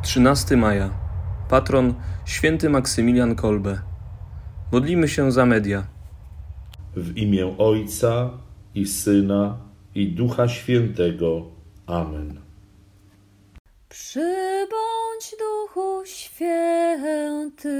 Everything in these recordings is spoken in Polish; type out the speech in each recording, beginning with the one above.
13 maja. Patron święty Maksymilian Kolbe. Modlimy się za media. W imię Ojca i Syna i Ducha Świętego. Amen. Przybądź, Duchu Święty,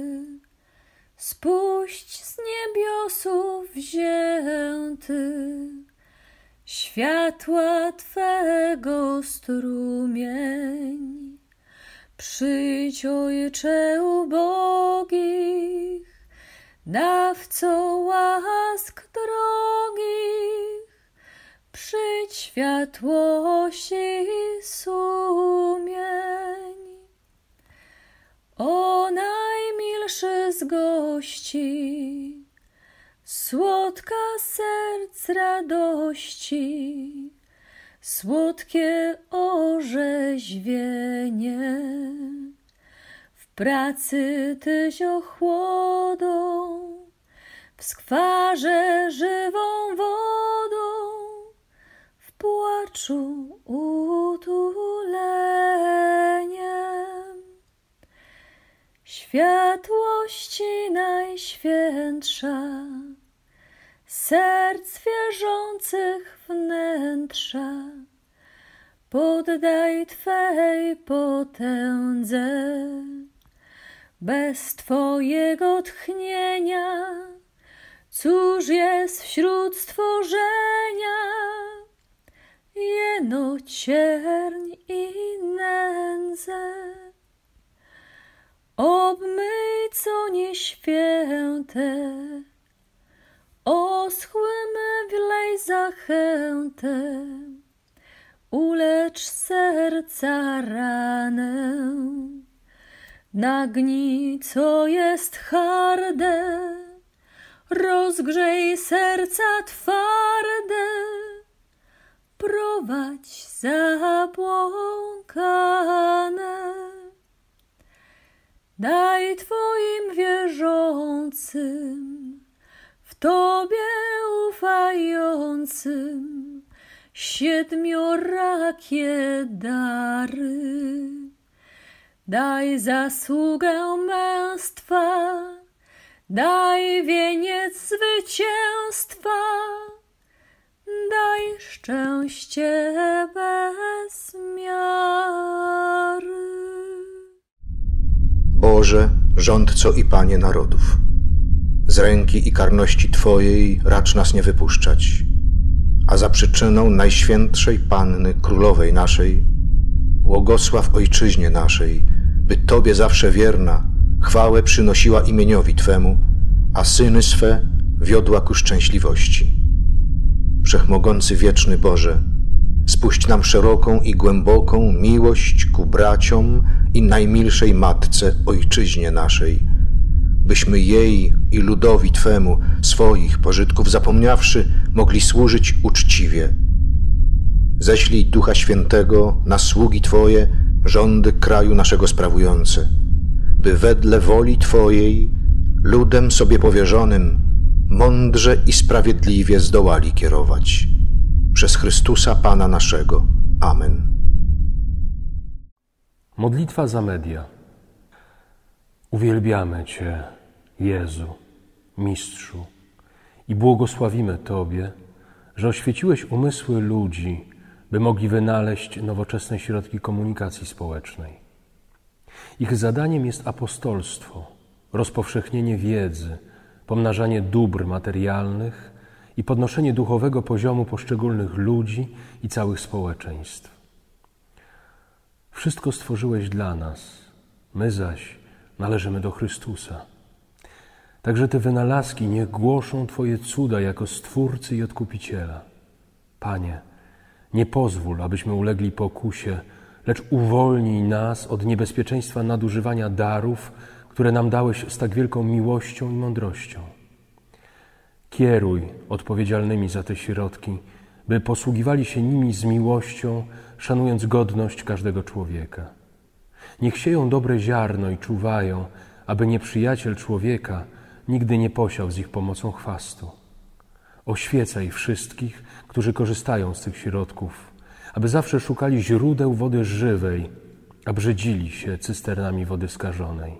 spuść z niebiosów wzięty światła Twego strumień. Przyjdź, Ojcze ubogich, dawco łask drogich, przyjdź światłości sumień. O najmilszy z gości, słodka serc radości, słodkie orzeźwienie. W pracy Tyś ochłodą, w skwarze żywą wodą, w płaczu utuleniem. Światłości najświętsza, serc wierzących wnętrza, poddaj Twej potędze. Bez Twojego tchnienia, cóż jest wśród stworzenia? Jeno cierń i nędzę. Obmyj co nieświęte, oschłym wlej zachętę, ulecz serca ranę. Nagnij, co jest harde, rozgrzej serca twarde, prowadź zabłąkane. Daj Twoim wierzącym, w Tobie ufającym, siedmiorakie dary. Daj zasługę męstwa, daj wieniec zwycięstwa, daj szczęście bez miary. Boże, rządco i Panie narodów, z ręki i karności Twojej racz nas nie wypuszczać, a za przyczyną Najświętszej Panny Królowej naszej, błogosław Ojczyźnie naszej, by Tobie zawsze wierna chwałę przynosiła imieniowi Twemu, a syny swe wiodła ku szczęśliwości. Wszechmogący wieczny Boże, spuść nam szeroką i głęboką miłość ku braciom i najmilszej Matce Ojczyźnie naszej, byśmy jej i ludowi Twemu swoich pożytków zapomniawszy mogli służyć uczciwie. Ześlij Ducha Świętego na sługi Twoje, rządy kraju naszego sprawujące, by wedle woli Twojej ludem sobie powierzonym mądrze i sprawiedliwie zdołali kierować. Przez Chrystusa Pana naszego. Amen. Modlitwa za media. Uwielbiamy Cię, Jezu, Mistrzu, i błogosławimy Tobie, że oświeciłeś umysły ludzi, by mogli wynaleźć nowoczesne środki komunikacji społecznej. Ich zadaniem jest apostolstwo, rozpowszechnienie wiedzy, pomnażanie dóbr materialnych i podnoszenie duchowego poziomu poszczególnych ludzi i całych społeczeństw. Wszystko stworzyłeś dla nas, my zaś należymy do Chrystusa. Także te wynalazki niech głoszą Twoje cuda jako Stwórcy i Odkupiciela. Panie, nie pozwól, abyśmy ulegli pokusie, lecz uwolnij nas od niebezpieczeństwa nadużywania darów, które nam dałeś z tak wielką miłością i mądrością. Kieruj odpowiedzialnymi za te środki, by posługiwali się nimi z miłością, szanując godność każdego człowieka. Niech sieją dobre ziarno i czuwają, aby nieprzyjaciel człowieka nigdy nie posiał z ich pomocą chwastu. Oświecaj wszystkich, którzy korzystają z tych środków, aby zawsze szukali źródeł wody żywej, a brzydzili się cysternami wody skażonej.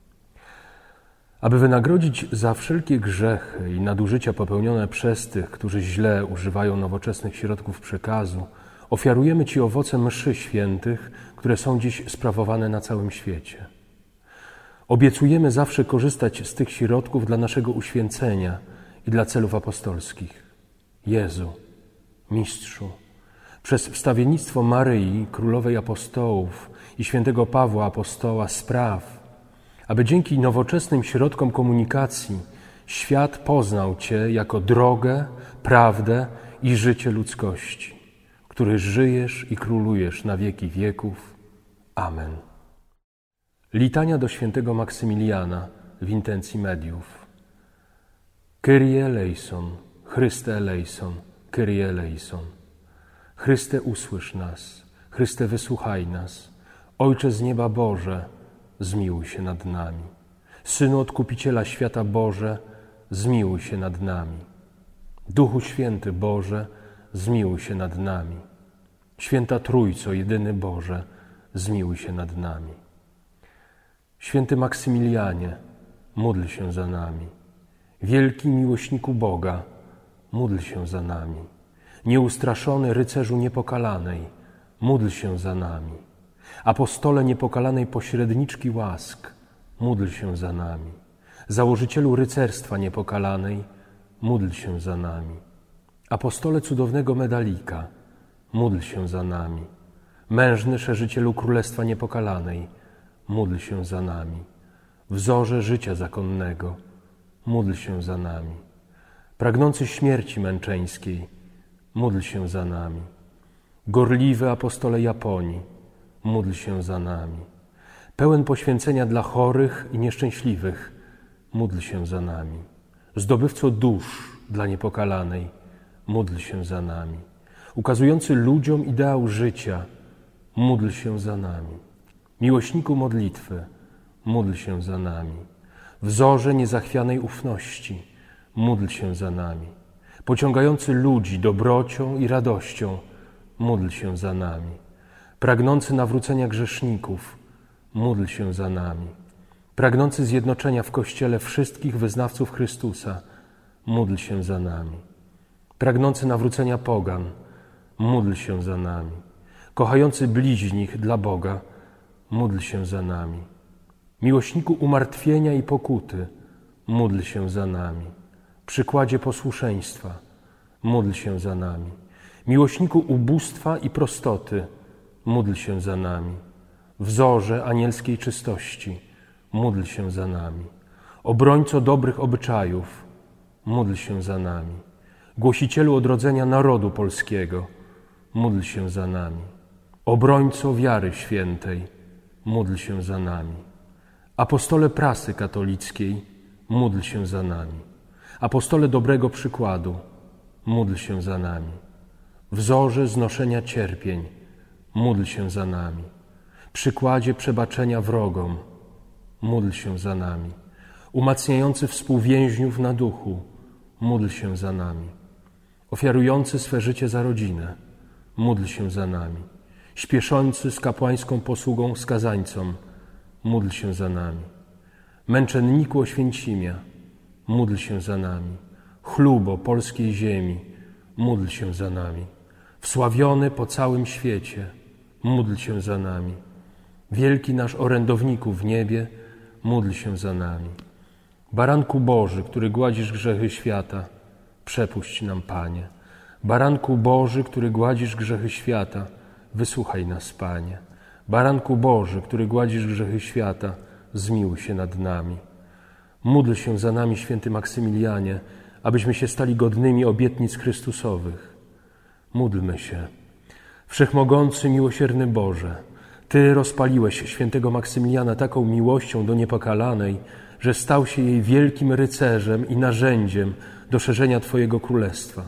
Aby wynagrodzić za wszelkie grzechy i nadużycia popełnione przez tych, którzy źle używają nowoczesnych środków przekazu, ofiarujemy Ci owoce mszy świętych, które są dziś sprawowane na całym świecie. Obiecujemy zawsze korzystać z tych środków dla naszego uświęcenia i dla celów apostolskich. Jezu, Mistrzu, przez wstawiennictwo Maryi, Królowej Apostołów i świętego Pawła Apostoła spraw, aby dzięki nowoczesnym środkom komunikacji świat poznał Cię jako drogę, prawdę i życie ludzkości, który żyjesz i królujesz na wieki wieków. Amen. Litania do świętego Maksymiliana w intencji mediów. Kyrie eleison, Chryste eleison, Kyrie eleison. Chryste, usłysz nas, Chryste, wysłuchaj nas. Ojcze z nieba Boże, zmiłuj się nad nami. Synu Odkupiciela świata Boże, zmiłuj się nad nami. Duchu Święty Boże, zmiłuj się nad nami. Święta Trójco, jedyny Boże, zmiłuj się nad nami. Święty Maksymilianie, módl się za nami. Wielki miłośniku Boga, módl się za nami. Nieustraszony rycerzu niepokalanej, módl się za nami. Apostole niepokalanej pośredniczki łask, módl się za nami. Założycielu rycerstwa niepokalanej, módl się za nami. Apostole cudownego medalika, módl się za nami. Mężny szerzycielu Królestwa niepokalanej, módl się za nami. Wzorze życia zakonnego, módl się za nami. Pragnący śmierci męczeńskiej, módl się za nami. Gorliwy apostole Japonii, módl się za nami. Pełen poświęcenia dla chorych i nieszczęśliwych, módl się za nami. Zdobywco dusz dla niepokalanej, módl się za nami. Ukazujący ludziom ideał życia, módl się za nami. Miłośniku modlitwy, módl się za nami. Wzorze niezachwianej ufności, módl się za nami. Pociągający ludzi dobrocią i radością, módl się za nami. Pragnący nawrócenia grzeszników, módl się za nami. Pragnący zjednoczenia w Kościele wszystkich wyznawców Chrystusa, módl się za nami. Pragnący nawrócenia pogan, módl się za nami. Kochający bliźnich dla Boga, módl się za nami. Miłośniku umartwienia i pokuty, módl się za nami. Przykładzie posłuszeństwa, módl się za nami. Miłośniku ubóstwa i prostoty, módl się za nami. Wzorze anielskiej czystości, módl się za nami. Obrońco dobrych obyczajów, módl się za nami. Głosicielu odrodzenia narodu polskiego, módl się za nami. Obrońco wiary świętej, módl się za nami. Apostole prasy katolickiej, módl się za nami. Apostole dobrego przykładu, módl się za nami. Wzorze znoszenia cierpień, módl się za nami. Przykładzie przebaczenia wrogom, módl się za nami. Umacniający współwięźniów na duchu, módl się za nami. Ofiarujący swe życie za rodzinę, módl się za nami. Śpieszący z kapłańską posługą skazańcom, módl się za nami. Męczenniku Oświęcimia, módl się za nami. Chlubo polskiej ziemi, módl się za nami. Wsławiony po całym świecie, módl się za nami. Wielki nasz orędowniku w niebie, módl się za nami. Baranku Boży, który gładzisz grzechy świata, przepuść nam, Panie. Baranku Boży, który gładzisz grzechy świata, wysłuchaj nas, Panie. Baranku Boży, który gładzisz grzechy świata, zmiłuj się nad nami. Módl się za nami, święty Maksymilianie, abyśmy się stali godnymi obietnic Chrystusowych. Módlmy się. Wszechmogący, miłosierny Boże, Ty rozpaliłeś świętego Maksymiliana taką miłością do niepokalanej, że stał się jej wielkim rycerzem i narzędziem do szerzenia Twojego królestwa.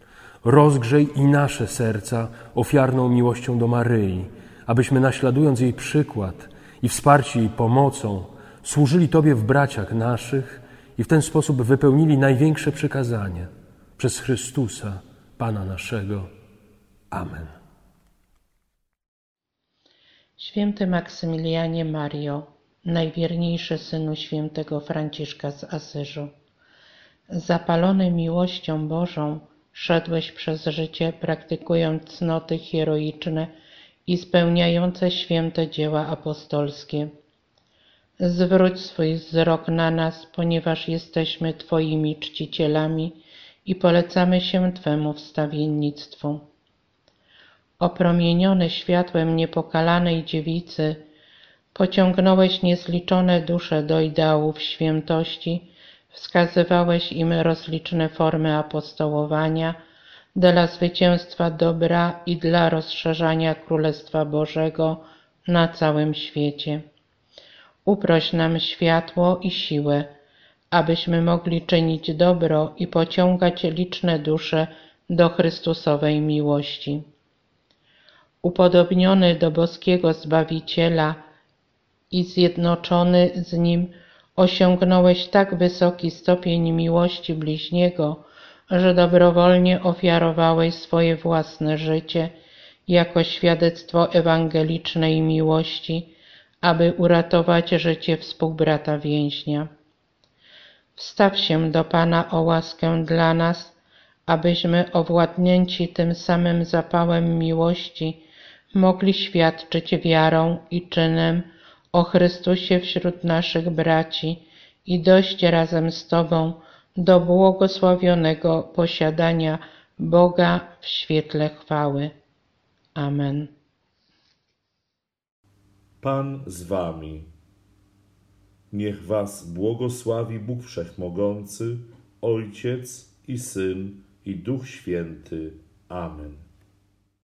Rozgrzej i nasze serca ofiarną miłością do Maryi, abyśmy naśladując jej przykład i wsparci jej pomocą, służyli Tobie w braciach naszych i w ten sposób wypełnili największe przykazanie przez Chrystusa, Pana naszego. Amen. Święty Maksymilianie Mario, najwierniejszy synu świętego Franciszka z Asyżu, zapalony miłością Bożą, szedłeś przez życie, praktykując cnoty heroiczne i spełniające święte dzieła apostolskie. Zwróć swój wzrok na nas, ponieważ jesteśmy Twoimi czcicielami i polecamy się Twemu wstawiennictwu. Opromieniony światłem niepokalanej dziewicy, pociągnąłeś niezliczone dusze do ideałów świętości, wskazywałeś im rozliczne formy apostołowania dla zwycięstwa dobra i dla rozszerzania Królestwa Bożego na całym świecie. Uproś nam światło i siłę, abyśmy mogli czynić dobro i pociągać liczne dusze do Chrystusowej miłości. Upodobniony do boskiego Zbawiciela i zjednoczony z Nim, osiągnąłeś tak wysoki stopień miłości bliźniego, że dobrowolnie ofiarowałeś swoje własne życie jako świadectwo ewangelicznej miłości, aby uratować życie współbrata więźnia. Wstaw się do Pana o łaskę dla nas, abyśmy owładnięci tym samym zapałem miłości mogli świadczyć wiarą i czynem o Chrystusie wśród naszych braci i dojść razem z Tobą do błogosławionego posiadania Boga w świetle chwały. Amen. Pan z wami. Niech was błogosławi Bóg Wszechmogący, Ojciec i Syn i Duch Święty. Amen.